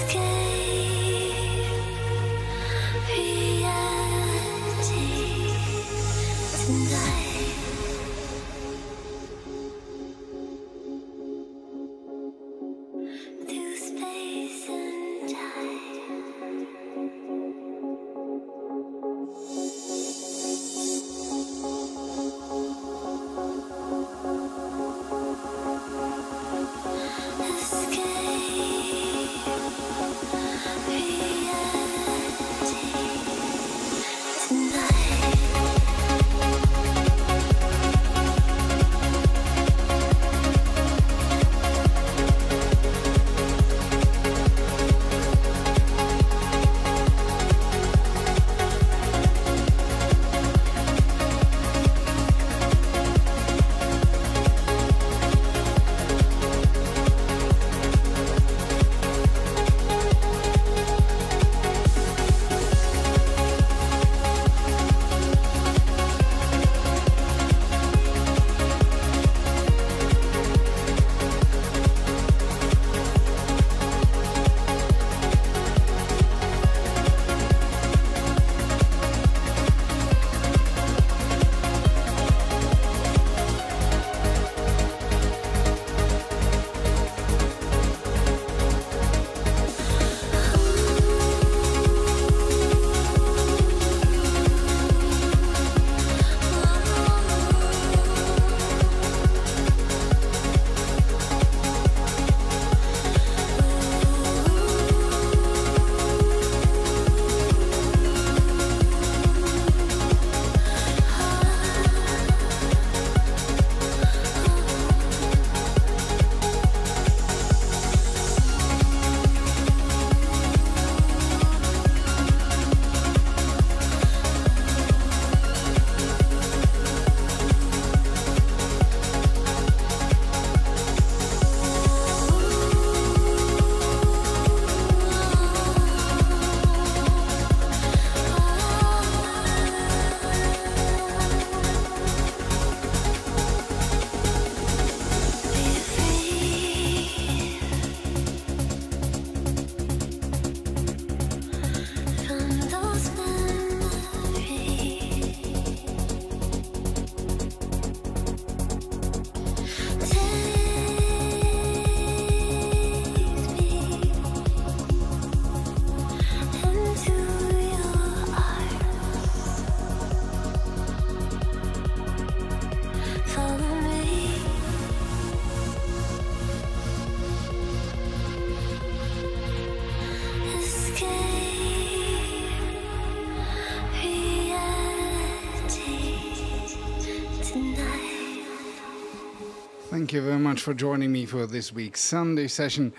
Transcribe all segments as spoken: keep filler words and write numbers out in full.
Thank you very much for joining me for this week's Sunday session.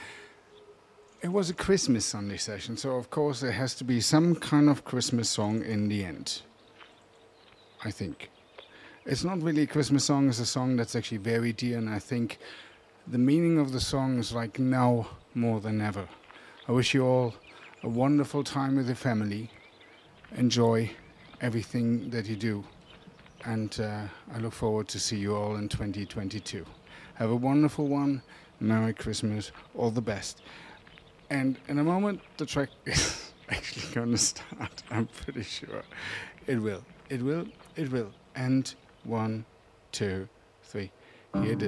It was a Christmas Sunday session, so of course there has to be some kind of Christmas song in the end, I think. It's not really a Christmas song, it's a song that's actually very dear, and I think the meaning of the song is like now more than ever. I wish you all a wonderful time with your family. Enjoy everything that you do. And uh, I look forward to see you all in twenty twenty-two. Have a wonderful one. Merry Christmas. All the best. And in a moment, the track is actually going to start. I'm pretty sure. It will. It will. It will. And one, two, three. Here it is.